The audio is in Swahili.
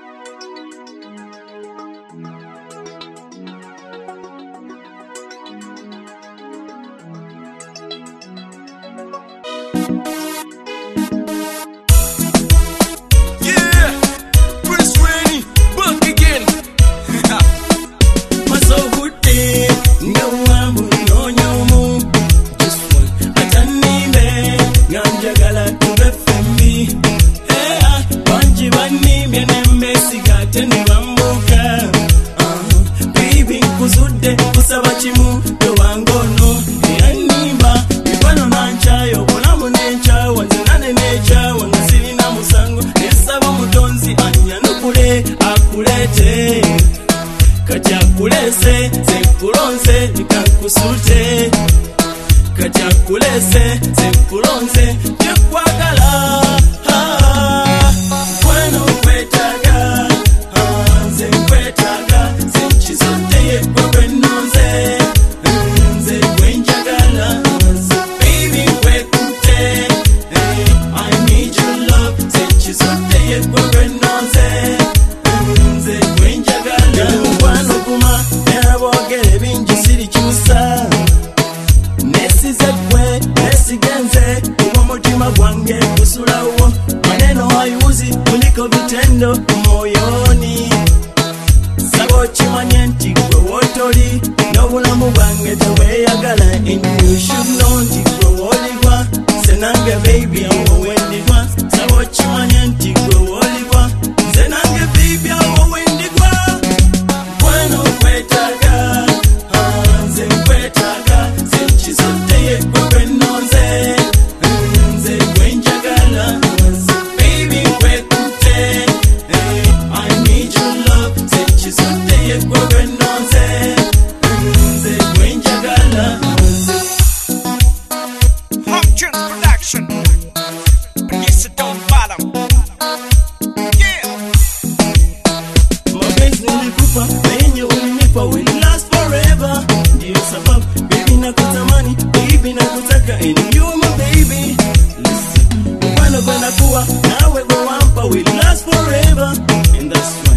Baby kuzude kusaba chimu towangono yanimba ibano nanchayo bulamu nenchawa nzenane nechawa ngasiri na musango nesaba mutonzi anyanukule akulete kati akulese zekulonze nikakusute kati akulese zekulonze jekwagala kwano kwetaga nze kwetaga zenchizote yekwekwenonze nze kwenjagala baby kwekute I need your love zenchizote yekwekwenonze nze kwenjagala kwano kuma nerabogere bingi siri kyusa nesizekwe nesigenze kuba mutima gwange kusulawo maneno hayuzi kuliko vitendo moyoni sabo chimanye nti gwe wotoli n'obulamu bwange teweyagala and you should know nti gwe wolibwa senange baby awo wendigwa sabo chimanye nti gwe wolibwa senange baby awo wendigwa kwano kwetaga nze kwetaga zenchizote yekwekwenonze nze kwenjagala baby kwekute I need your love zenchizote yekwekwenonze nze kwenjagala Hopkins Production. Producer Don Bottom. Yeah. mapenzi nilikupa na yenye ulinipa will last forever ndiyo sababu baby nakutamani baby nakutaka and you my baby listen mfano kwenda kuwa nawe go wampa will last forever and that's